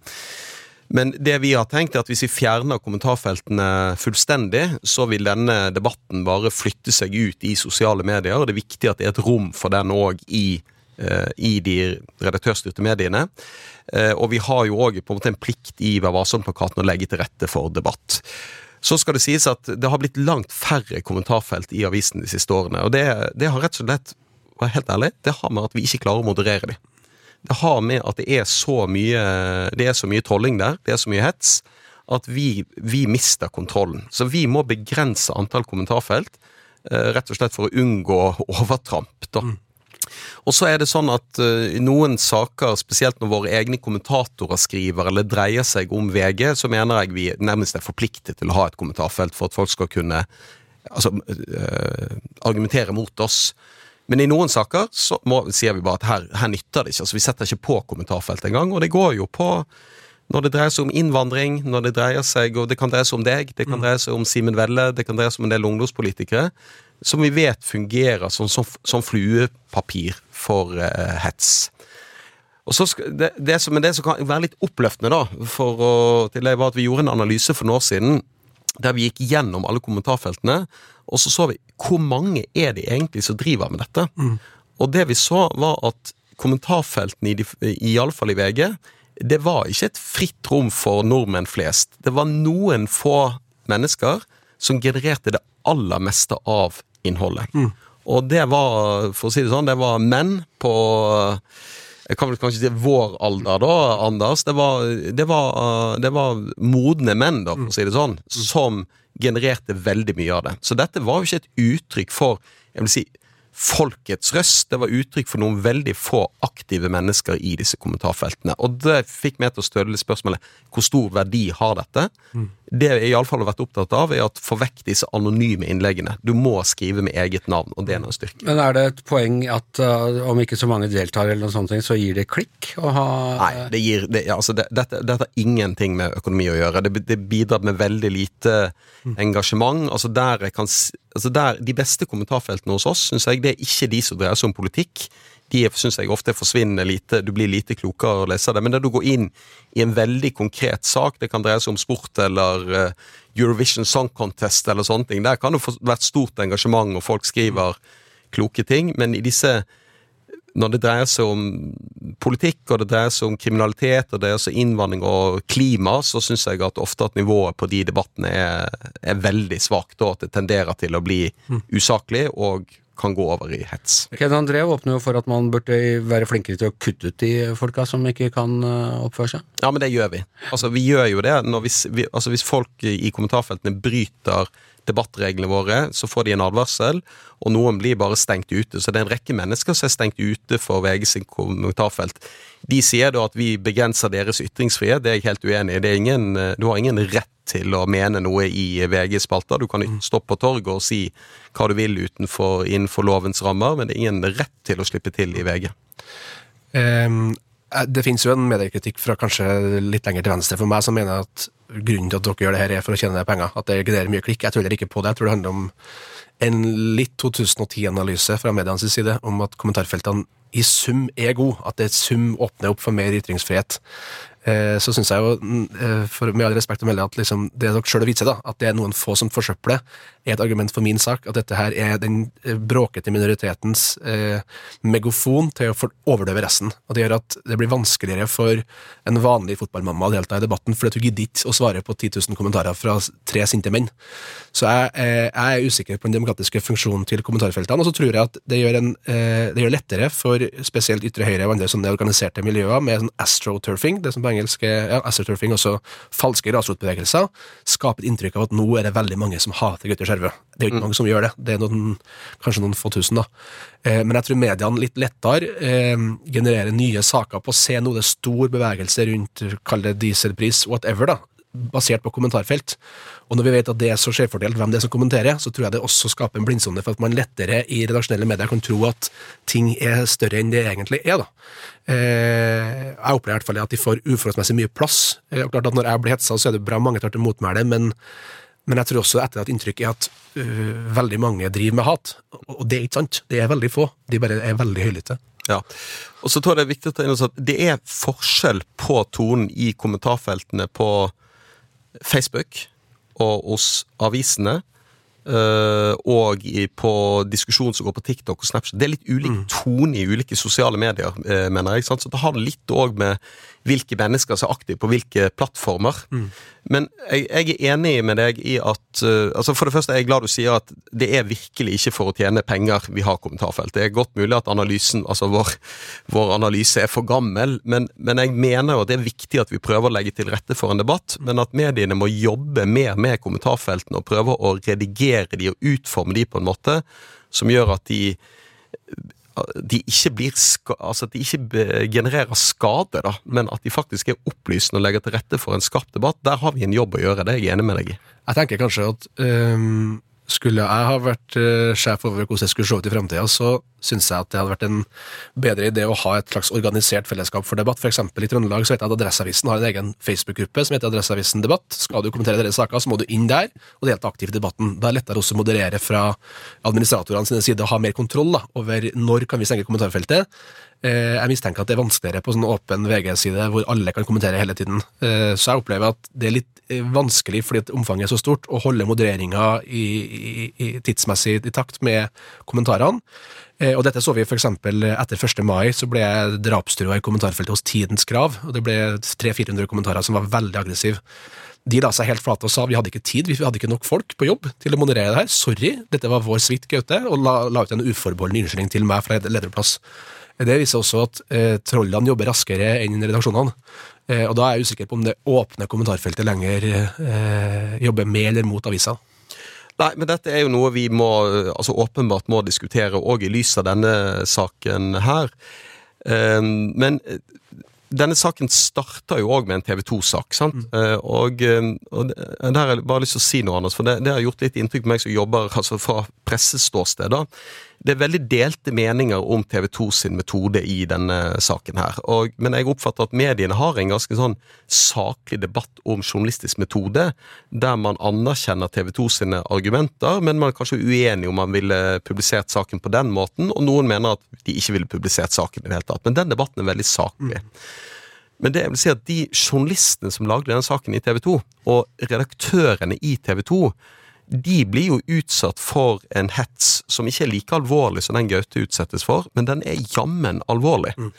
Men det vi har tenkt er at hvis vi fjerner kommentarfeltene fullstendig, så vil denne debatten bare flytte seg ut i sosiale medier, og det er viktig at det er et rom for den også i, uh, i de redaktørstyrte mediene. Uh, og vi har jo også på en måte en plikt i Vær varsom-plakaten å legge til rette for debatt. Så skal det sies at det har blitt langt færre kommentarfelt i avisen de siste årene, og det, det har rett og slett, var helt ærlig, det har med at vi ikke klarer å moderere dem. Det har med at det er så mye, det er så mye trolling der, det er så mye hets, at vi, vi mister kontrollen. Så vi må begrense antall kommentarfelt, rett og slett for å unngå overtramp da. Mm. Og så er det sånn at uh, i noen saker, spesielt når våre egne kommentatorer skriver eller dreier seg om V G, så mener jeg vi nærmest er forpliktet til å ha et kommentarfelt for at folk skal kunne altså, uh, argumentere mot oss. Men i noen saker så må, sier vi bare at her, her nytter det ikke, altså vi setter ikke på kommentarfelt en gang, og det går jo på når det dreier seg om innvandring, når det dreier seg, og det kan dreie seg om deg, det kan dreie seg om Simen Velle, det kan dreie seg om en del ungdomspolitikere, som vi vet fungerer som, som, som fluepapir for uh, hets. Og så skal, det, det, som, det som kan være litt oppløftende da, for å, til det var at vi gjorde en analyse for noen år siden, der vi gikk gjennom alle kommentarfeltene, og så så vi, hvor mange er det egentlig som driver med dette? Mm. Og det vi så var at kommentarfeltene, i, de, i alle fall i V G, det var ikke et fritt rom for nordmenn flest. Det var noen få mennesker som genererte det aller meste av innholdet. Mm. Og det var, for å si det sånn, det var menn på, jeg kan vel kanskje si vår alder da, Anders, det var, det var, det var modne menn da, for å si det sånn, som genererte veldig mye av det. Så dette var jo ikke et uttrykk for, jeg vil si, folkets røst, det var uttrykk for noen veldig få aktive mennesker i disse kommentarfeltene, og det fikk meg til å støle spørsmålet, hvor stor verdi har dette? Mm. Det jeg i alle fall har vært opptatt av er at få vekk disse anonyme innleggene. Du må skrive med eget navn, og det er noe styrke. Men er det et poeng at uh, om ikke så mange deltar eller noe sånt, så gir det klikk å ha... Nei, det gir, det, altså det, dette, dette har ingenting med økonomi å gjøre. Det, det bidrar med veldig lite engasjement. Altså der jeg kan... Altså der, de beste kommentarfeltene hos oss, synes jeg, det er ikke de som dreier seg om politikk. De synes jeg ofte forsvinner lite, du blir lite klokere å lese det. Men når du går inn i en veldig konkret sak, det kan dreie seg om sport eller uh, Eurovision Song Contest eller sånne ting, der kan det få vært stort engasjement og folk skriver kloke ting, men i disse når det dreier seg om politikk, og det dreier seg om kriminalitet, og det dreier seg om innvandring og klima, så synes jeg at ofte at nivået på de debattene er, er veldig svagt, og at det tenderer til å bli usaklig, og kan gå over i hets. Ken André åpner jo for at man burde være flinkere til å kutte ut de folka som ikke kan oppføre seg. Ja, men det gjør vi. Altså, vi gjør jo det. Når vi, vi, altså, hvis folk i kommentarfeltene bryter debattreglene våre, så får de en advarsel, og noen blir bare stengt ute. Så det er en rekke mennesker som er stengt ute for V G sin kommentarfelt. De sier da at vi begrenser deres ytringsfrihet, det er jeg helt uenig i. Det er ingen, du har ingen rett til å mene noe i V G-spalter. Du kan stå på torget og si hva du vil utenfor, innenfor lovens rammer, men det er ingen rett til å slippe til i V G. Um, det finnes jo en mediekritikk fra kanskje litt lenger til venstre for meg, som mener at grunnen til at dere gjør det her er for å tjene penger, at det genererer mye klikk. Jeg tror det ikke på det. Jeg tror det handler om en litt to tusen og ti-analyse fra medienes side, om at kommentarfeltene i sum er god, at det sum åpner opp for mer ytringsfrihet. Eh, så synes jeg jo, eh, for med all respekt å melde, at liksom, det dere selv viser da, at det er noen få som forsøpler, er et argument for min sak, at dette her er den bråkete minoritetens eh, megafon til å overdøve resten. Og det gjør at det blir vanskeligere for en vanlig fotballmamma å delta i debatten, fordi at du gidder ikke å svare på ti tusen kommentarer fra tre sinte menn. Så jeg, eh, jeg er usikker på den demokratiske funksjonen til kommentarfeltene, og så tror jeg at det gjør, en, eh, det gjør lettere for spesielt ytre høyre og andre sånne organiserte miljøer med sånn astroturfing, det som på engelsk er ja, astroturfing, også falske grasrotbevegelser, skaper et inntrykk av at nå er det veldig mange som hater gutter skjerve. Det er jo ikke mange som gjør det, det er noen, kanskje noen få tusen da. Eh, men jeg tror mediene litt lettere eh, genererer nye saker på å se noe det er stor bevegelse rundt, kall det dieselpris, whatever da, basert på kommentarfelt. Og når vi vet at det er så skjevfordelt hvem det er som kommenterer, så tror jeg det også skaper en blindsone for at man lettere i redaksjonelle medier kan tro at ting er større enn det egentlig er da. Eh, jeg opplever i hvert fall at de får uforholdsmessig mye plass. Eh, klart at når jeg blir hetset, så er det bra mange tar til motmæle, men, men jeg tror også etter at inntrykk er at uh, veldig mange driver med hat. Og det er ikke sant. Det er veldig få. De bare er veldig høylytte. Ja, og så tror jeg det er viktig å ta inn at det er forskjell på tonen i kommentarfeltene på Facebook og hos avisene uh, og i, på diskusjon som går på TikTok og Snapchat. Det er litt ulik mm. tone i ulike sosiale medier, uh, mener jeg, ikke sant? Så det har litt også med hvilke mennesker som er aktive på hvilke plattformer. Mm. Men jeg, jeg er enig med deg i at, uh, altså for det første er jeg glad du sier at det er virkelig ikke for å tjene penger vi har kommentarfelt. Det er godt mulig at analysen, altså vår, vår analyse er for gammel, men, men jeg mener jo at det er viktig at vi prøver å legge til rette for en debatt, men at mediene må jobbe mer med kommentarfeltene og prøve å redigere de og utforme de på en måte som gjør at de de ikke blir ska, altså at de ikke genererer skade da, men at de faktisk er opplysende og legger til rette for en skarp debatt. Der har vi en jobb å gjøre, det er jeg enig med deg i. Jeg tenker kanskje at um, skulle jeg ha vært uh, sjef over hvordan jeg skulle se ut i fremtiden, så synes jeg at det hadde vært en bedre idé å ha et slags organisert fellesskap for debatt. For eksempel i Trøndelag så vet jeg at Adresseavisen har en egen Facebook-gruppe som heter Adresseavisen Debatt. Skal du kommentere deres saker, så må du inn der og delta aktivt i debatten. Det er lettere også å moderere fra administratorene sine side og ha mer kontroll da, over når kan vi stenge kommentarfeltet. Eh, jeg mistenker at det er vanskeligere på sånn åpen V G-side hvor alle kan kommentere hele tiden. Eh, så jeg opplever at det er litt vanskelig fordi at omfanget er så stort å holde modereringen i, i, i tidsmessig i takt med kommentarene. Eh, og dette så vi for eksempel etter første mai, så ble jeg drapstrua i kommentarfeltet hos Tidens Krav, og det ble tre til fire hundre kommentarer som var veldig aggressiv. De la seg helt flate og sa vi hadde ikke tid, vi hadde ikke nok folk på jobb til å moderere det her. Sorry, dette var vår svikt, Gaute, og la, la ut en uforbeholden unnskyldning til meg fra lederplass. Det viser også at eh, trollene jobber raskere enn redaksjonene, eh, og da er jeg usikker på om det åpne kommentarfeltet lenger eh, jobber med eller mot aviser. Nei, men dette er jo noe vi må, altså åpenbart må diskutere, og i lys av denne saken her. Um, men denne saken starter jo også med en T V to-sak, sant? Mm. Uh, og, og der har jeg bare lyst til å si noe annet, for det, det har gjort litt inntrykk på meg som jobber altså, fra presseståsted da. Det er veldig delte meninger om T V to sin metode i denne saken her. Og, men jeg oppfatter at mediene har en ganske sånn saklig debatt om journalistisk metode, der man anerkjenner T V to sine argumenter, men man er kanskje uenig om man ville publisert saken på den måten, og noen mener at de ikke ville publisert saken i det hele tatt. Men den debatten er veldig saklig. Mm. Men det jeg vil si at de journalistene som lagde denne saken i T V to, og redaktørene i T V to, de blir jo utsatt for en hets som ikke er like alvorlig som den Gaute utsettes for, men den er jammen alvorlig. Mm.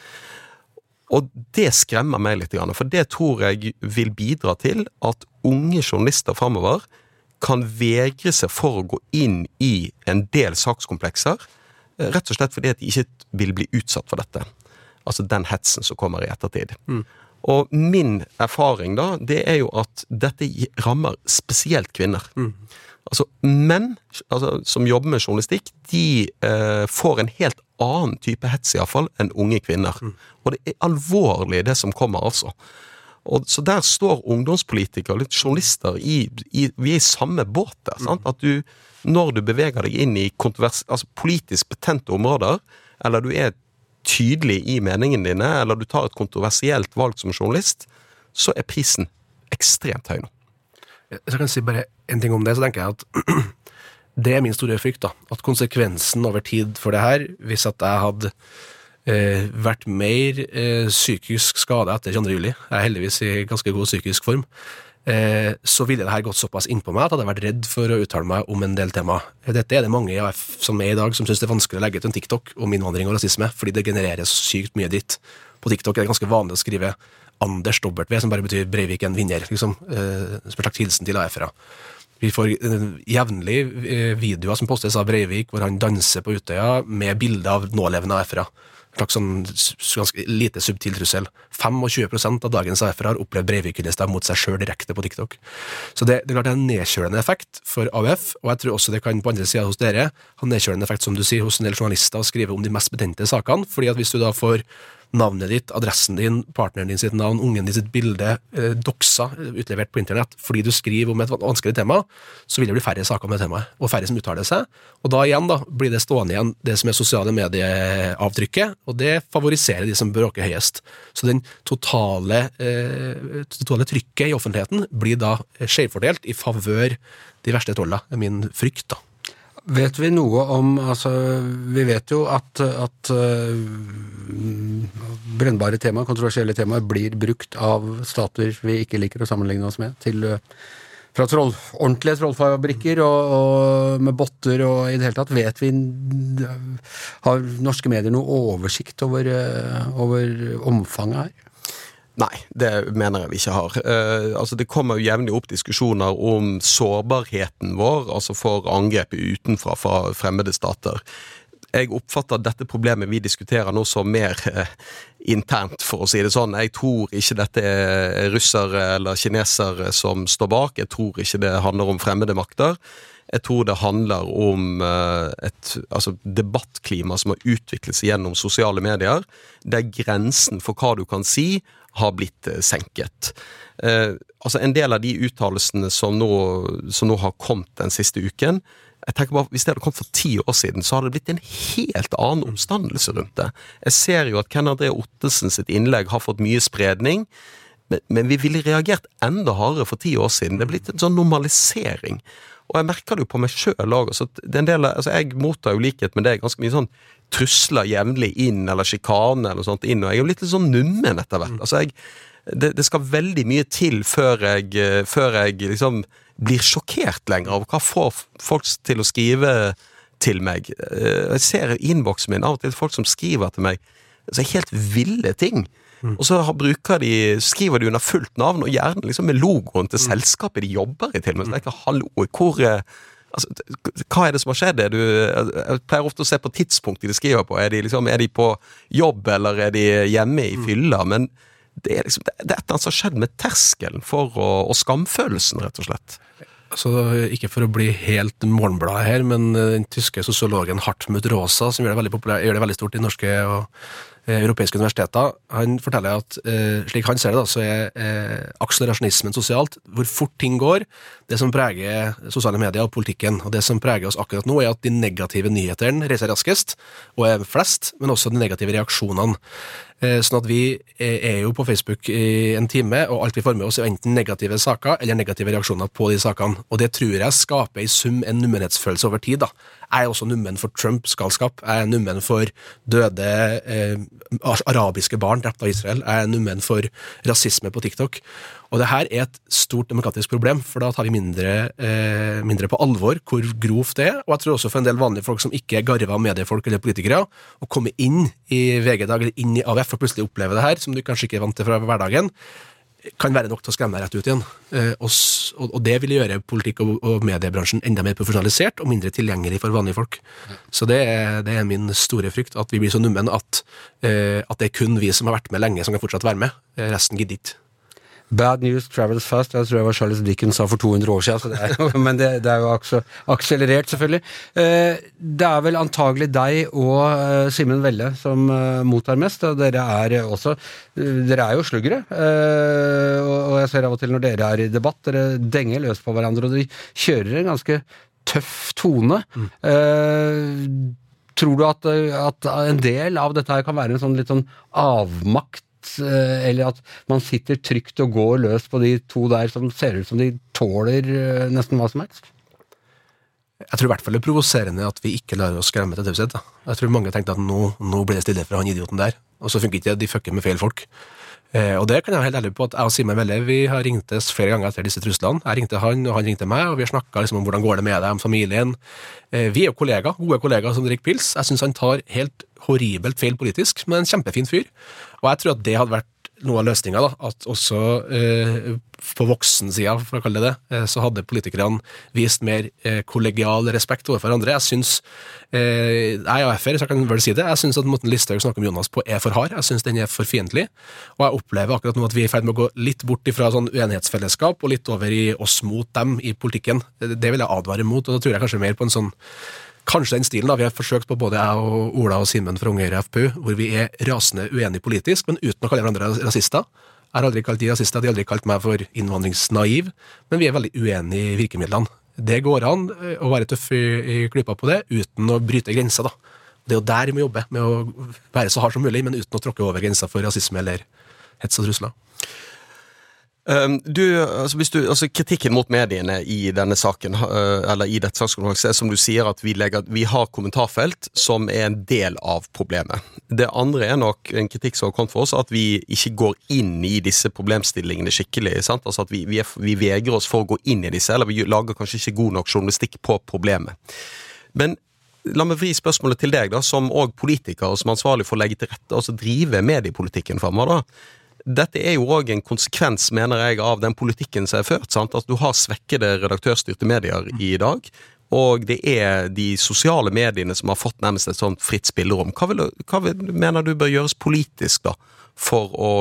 Og det skremmer meg litt, for det tror jeg vil bidra til at unge journalister fremover kan vegre seg for å gå inn i en del sakskomplekser, rett og slett fordi at de ikke vil bli utsatt for dette. Altså den hetsen som kommer i ettertid. Mm. Og min erfaring da, det er jo at dette rammer spesielt kvinner. Mm. Altså menn altså, som jobber med journalistikk, de eh, får en helt annen type hets i hvert fall enn unge kvinner. Mm. Og det er alvorlig det som kommer altså. Og så der står ungdomspolitikere, litt journalister, i, i, vi er i samme båt der, sant? At du, når du beveger deg inn i kontrovers, altså politisk betente områder, eller du er tydelig i meningen dine, eller du tar et kontroversielt valg som journalist, så er prisen ekstremt høy nå. Så jeg kan si bare en ting om det, så tenker jeg at det er min store frykt da, at konsekvensen over tid for det her, hvis at jeg hadde eh, vært mer eh, psykisk skadet etter tjuende juli, jeg er heldigvis i ganske god psykisk form, eh, så ville det her gått såpass inn på meg at jeg hadde vært redd for å uttale meg om en del tema. Dette er det mange i A F som er i dag som synes det er vanskelig å legge ut en TikTok om innvandring og rasisme, fordi det genererer så sykt mye dritt. På TikTok er det ganske vanlig å skrive Anders W, som bare betyr Breivik en vinner, liksom, eh, som en slags hilsen til A F-ere. Vi får eh, jevnlig eh, videoer som postes av Breivik, hvor han danser på Utøya med bilder av nålevende A F-ere. En slags sånn ganske lite subtil trussel. tjuefem prosent av dagens A F-ere har opplevd Breivik-hyllester mot seg selv direkte på TikTok. Så det, det er klart det er en nedkjølende effekt for A U F, og jeg tror også det kan på andre siden hos dere ha en nedkjølende effekt, som du sier, hos en del journalister å skrive om de mest betente sakene, fordi at hvis du da får navnet ditt, adressen din, partneren din sitt navn, ungen din sitt bilde, eh, doksa, utlevert på internett, fordi du skriver om et vanskelig tema, så vil det bli færre saker om det temaet, og færre som uttaler seg. Og da igjen da, blir det stående igjen det som er sosiale medieavtrykket, og det favoriserer de som bråker høyest. Så den totale, eh, totale trykket i offentligheten blir da skjevfordelt i favør de verste trollene, er min frykt da. Vet vi noe om, altså, vi vet jo at, at uh, brennbare temaer, kontroversielle temaer, blir brukt av stater vi ikke liker å sammenligne oss med, til, uh, fra troll, ordentlige trollfabrikker og, og med botter og i det hele tatt. Vet vi, har norske medier noe oversikt over, uh, over omfanget her? Nei, det mener jeg vi ikke har. Eh, altså det kommer jo jevnlig opp diskusjoner om sårbarheten vår, altså for angrep utenfra fra fremmede stater. Jeg oppfatter dette problemet vi diskuterer nå som mer eh, internt, for å si det sånn. Jeg tror ikke dette er russere eller kinesere som står bak. Jeg tror ikke det handler om fremmede makter. Jeg tror det handler om eh, et altså, debattklima som har utviklet seg gjennom sosiale medier, der grensen for hva du kan si har blitt eh, senket. Eh, altså en del av de uttalelsene som nå, som nå har kommet den siste uken, jeg tenker bare, hvis det hadde kommet for ti år siden, så hadde det blitt en helt annen omstandelse rundt det. Jeg ser jo at Ken André Ottesen sitt innlegg har fått mye spredning, men, men vi ville reagert enda hardere for ti år siden. Det er blitt en sånn normalisering. Og jeg merker det jo på meg selv også, så det er en del, altså jeg mottar jo likhet med det ganske mye sånn trusler jevnlig inn, eller skikane eller sånt inn, og jeg er jo litt sånn nummen etter hvert. Altså jeg, det, det skal veldig mye til før jeg, før jeg liksom blir sjokkert lenger av hva får folk til å skrive til meg. Jeg ser i innboksen min av og til folk som skriver til meg, altså helt ville ting. Mm. Og så bruker de, skriver de under fullt navn, og gjerne liksom med logoen til selskapet de jobber i til. Men så tenker jeg, hallo, hvor, altså, hva er det som har skjedd? Du, jeg pleier ofte å se på tidspunktet de skriver på. Er de, liksom, er de på jobb, eller er de hjemme i fylla? Men det er, liksom, det er et eller annet som har skjedd med terskelen for å, og skamfølelsen, rett og slett. Altså, ikke for å bli helt morgenbladet her, men den tyske sosiologen Hartmut Rosa, som gjør det veldig populær, gjør det veldig stort i norske og europeiske universiteter, han forteller at eh, slik han ser det da, så er eh, akselerasjonismen sosialt, hvor fort ting går, det som preger sosiale medier og politikken, og det som preger oss akkurat nå er at de negative nyhetene reiser raskest, og er flest, men også de negative reaksjonene. Eh, sånn at vi er jo på Facebook i en time, og alt vi får med oss er enten negative saker eller negative reaksjoner på de sakene, og det tror jeg skaper i sum en nummenhetsfølelse over tid da. Jeg er også nummen for Trump-skalskap, jeg er nummen for døde eh, arabiske barn drept av Israel. Jeg er nummen for rasisme på TikTok. Og det her er et stort demokratisk problem, for da tar vi mindre, eh, mindre på alvor hvor grovt det er. Og jeg tror også for en del vanlige folk som ikke er garva mediefolk eller politikere, å komme inn i V G-dag eller inn i A V F og plutselig oppleve det her, som du kanskje ikke er vant til fra hverdagen, kan være nok til å skremme deg rett ut igjen. Eh, og, og det vil gjøre politikk og, og mediebransjen enda mer profesjonalisert og mindre tilgjengelig for vanlige folk. Så det er, det er min store frykt, at vi blir så nummen at, eh, at det er kun vi som har vært med lenge som kan fortsatt være med. Resten gidder ikke. Bad news travels fast, jeg tror det var Charles Dickens sa for to hundre år siden, så det er, men det, det er jo akselerert selvfølgelig. Eh, det er vel antagelig deg og eh, Simen Velle som eh, mottar mest, og dere er også, eh, dere er jo sluggere, eh, og, og jeg ser av og til når dere er i debatt, dere denger løs på hverandre, og dere kjører en ganske tøff tone. Mm. Eh, tror du at, at en del av dette her kan være en sånn litt sånn avmakt, eller at man sitter trygt og går løs på de to der som ser ut som de tåler nesten hva som helst? Jeg tror i hvert fall det er provoserende at vi ikke lar oss skremme til taushet. Jeg tror mange tenkte at nå, nå blir det stille fra han idioten der, og så funker ikke det, de fucker med feil folk. Eh, og det kan jeg være helt ærlig på at jeg og Simen Velle, vi har ringtes flere ganger etter disse truslene. Jeg ringte han, og han ringte meg, og vi har snakket liksom om hvordan går det med deg, om familien. Eh, vi er jo kollegaer, gode kollegaer som drikker pils. Jeg synes han tar helt horribelt feil politisk, men en kjempefin fyr. Og jeg tror at det hadde vært noe av løsningen da, at også eh, på voksensiden, for å kalle det det, eh, så hadde politikerne vist mer eh, kollegial respekt overfor hverandre. Jeg synes, eh, jeg er A F-er, så jeg kan vel si det, jeg synes at måten Listhaug snakker om Jonas på er for hard, jeg synes den er for fiendtlig, og jeg opplever akkurat nå at vi er i ferd med å gå litt bort ifra sånn uenighetsfellesskap, og litt over i oss mot dem i politikken. Det, det vil jeg advare mot, og da tror jeg kanskje mer på en sånn kanskje den stilen da, vi har forsøkt på både jeg og Ola og Simen fra Unge Høyre F P U, hvor vi er rasende uenige politisk, men uten å kalle hverandre rasister. Jeg har aldri kalt de rasister, de har aldri kalt meg for innvandringsnaiv, men vi er veldig uenige i virkemidlene. Det går an å være tøff i, i klypa på det, uten å bryte grenser da. Det er jo der vi må jobbe, med å være så hard som mulig, men uten å tråkke over grenser for rasisme eller hets og trusler. Um, du, altså, hvis du, altså kritikken mot mediene i denne saken, uh, eller i dette sakskomplekset, er som du sier at vi, legger, vi har kommentarfelt som er en del av problemet. Det andre er nok en kritikk som har kommet for oss, at vi ikke går inn i disse problemstillingene skikkelig, sant? Altså at vi, vi, er, vi vegrer oss for å gå inn i disse, eller vi lager kanskje ikke god nok journalistikk på problemet. Men la meg vri spørsmålet til deg da, som også politiker, og som ansvarlig for å legge til rette, altså drive mediepolitikken fremover da. Dette er jo også en konsekvens, mener jeg, av den politikken som er ført, sant? Altså, du har svekkede redaktørstyrte medier i dag, og det er de sosiale mediene som har fått nærmest et sånt fritt spillerom. Hva, vil, hva vil, mener du bør gjøres politisk da, for å,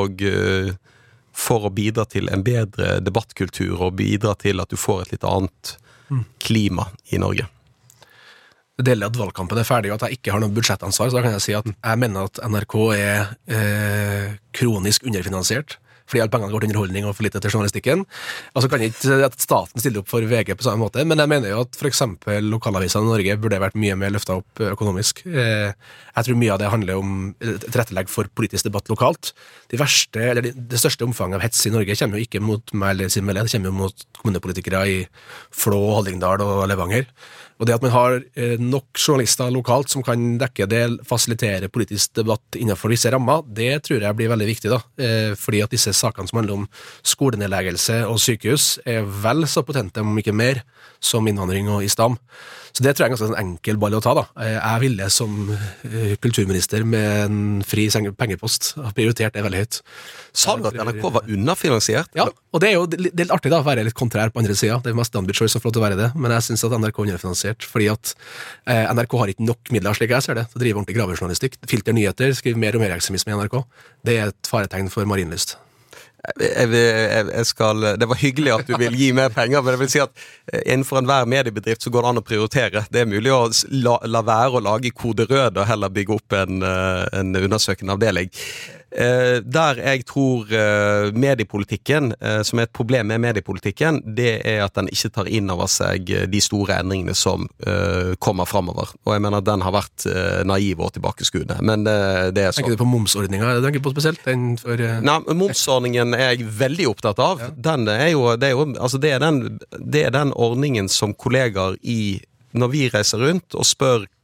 for å bidra til en bedre debattkultur, og bidra til at du får et litt annet klima i Norge? Det deler at valgkampen er ferdig, og at jeg ikke har noe budsjettansvar, så da kan jeg si at jeg mener at N R K er eh, kronisk underfinansiert, fordi alle pengene går til underholdning og for lite til journalistikken. Altså kan ikke at staten stiller opp for V G på samme måte, men jeg mener jo at for eksempel lokalavisene i Norge burde vært mye mer løftet opp økonomisk. Eh, jeg tror mye av det handler om tilrettelegg for politisk debatt lokalt. De verste, eller det, det største omfanget av hets i Norge kommer jo ikke mot meg eller Simen Velle, det kommer jo mot kommunepolitikere i Flå, Hallingdal og Levanger. Og det at man har eh, nok journalister lokalt som kan dekke det, fasilitere politisk debatt innenfor disse rammer, det tror jeg blir veldig viktig da. Eh, fordi at disse sakene som handler om skolenedleggelse og sykehus er vel så potente, om ikke mer, som innvandring og islam. Så det tror jeg er en ganske enkel ball å ta da. Jeg ville som kulturminister med en fri pengepost ha prioritert det veldig høyt. Sa du at N R K var underfinansiert? Ja, og det er jo det er litt artig da, å være litt kontrær på andre siden. Det er mest Danby Choice som får lov til å være det, men jeg synes at N R K er underfinansiert, fordi at eh, N R K har ikke nok midler, slik jeg ser det, til å drive ordentlig gravejournalistikk. Filter nyheter, skrive mer og mer ekstremisme i N R K. Det er et faretegn for marinlyst. Jeg, jeg, jeg skal, det var hyggelig at du vil gi mer penger, men jeg vil si at innenfor enhver mediebedrift så går det an å prioritere. Det er mulig å la, la være å lage kode rød og heller bygge opp en, en undersøkende avdeling. Eh, der jeg tror eh, mediepolitikken, eh, som er et problem med mediepolitikken, det er at den ikke tar inn over seg de store endringene som eh, kommer fremover. Og jeg mener at den har vært eh, naiv og tilbakeskuende. Men eh, det er sånn. Tenker du på momsordningen? Er det tenker på spesielt? Den for, eh... Nei, momsordningen er jeg veldig opptatt av. Ja. Den er jo, det er jo, altså det er den, det er den ordningen som kollegaer i, når vi reiser rundt og spør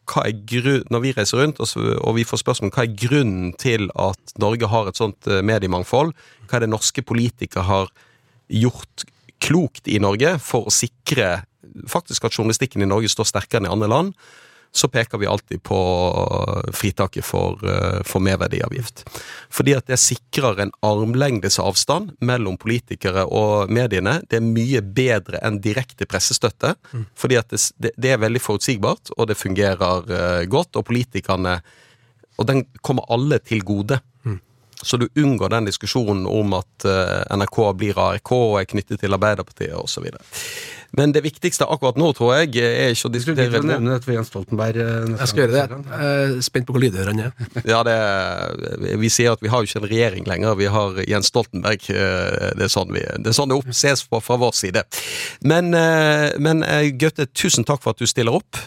hva er grunn, når vi reiser rundt, og, så, og vi får spørsmål, hva er grunnen til at Norge har et sånt mediemangfold? Hva er det norske politikere har gjort klokt i Norge for å sikre faktisk at journalistikken i Norge står sterkere enn i andre land? Så peker vi alltid på fritaket for, for merverdiavgift. Fordi at det sikrer en armlengdes avstand mellom politikere og mediene. Det er mye bedre enn direkte pressestøtte, mm. fordi at det, det er veldig forutsigbart, og det fungerer godt, og politikerne, og den kommer alle til gode. Mm. Så du unngår den diskusjonen om at N R K blir A R K og er knyttet til Arbeiderpartiet og så videre. Men det viktigste akkurat nå, tror jeg, er ikke å diskutere... Du vil nevne dette for Jens Stoltenberg? Jeg skal gjøre det. Jeg er spent på hvor lyder han er. Ja, det, vi sier at vi har jo ikke en regjering lenger, vi har Jens Stoltenberg. Det er sånn, vi, det, er sånn det oppses på fra vår side. Men, men Gaute, tusen takk for at du stiller opp.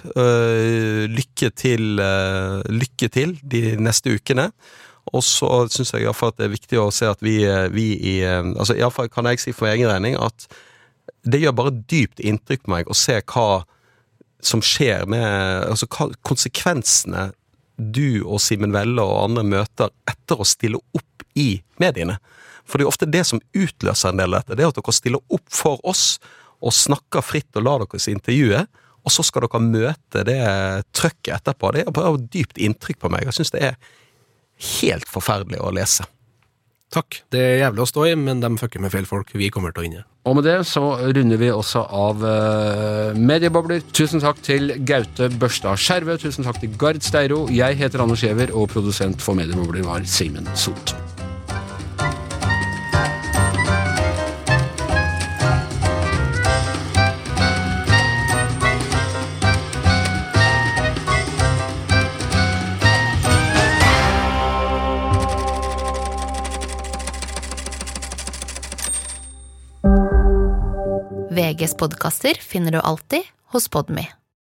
Lykke til, lykke til de neste ukene. Og så synes jeg i hvert fall at det er viktig å se at vi, vi i... Altså i hvert fall kan jeg si for egen regning at det gjør bare dypt inntrykk på meg å se hva som skjer med, altså hva konsekvensene du og Simen Velle og andre møter etter å stille opp i mediene. For det er ofte det som utløser en del av dette, det er at dere stiller opp for oss og snakker fritt og lar dere intervjue, og så skal dere møte det trøkket etterpå. Det er bare dypt inntrykk på meg. Jeg synes det er helt forferdelig å lese. Takk. Det er jævlig å stå i, men de fucker med feil folk. Vi kommer til å inne. Og med det så runder vi også av uh, mediebobler. Tusen takk til Gaute Børstad Skjervø. Tusen takk til Gard Steiro. Jeg heter Anders Giæver, og produsent for mediebobler var Simen Sot. V G's podcaster finner du alltid hos Podme.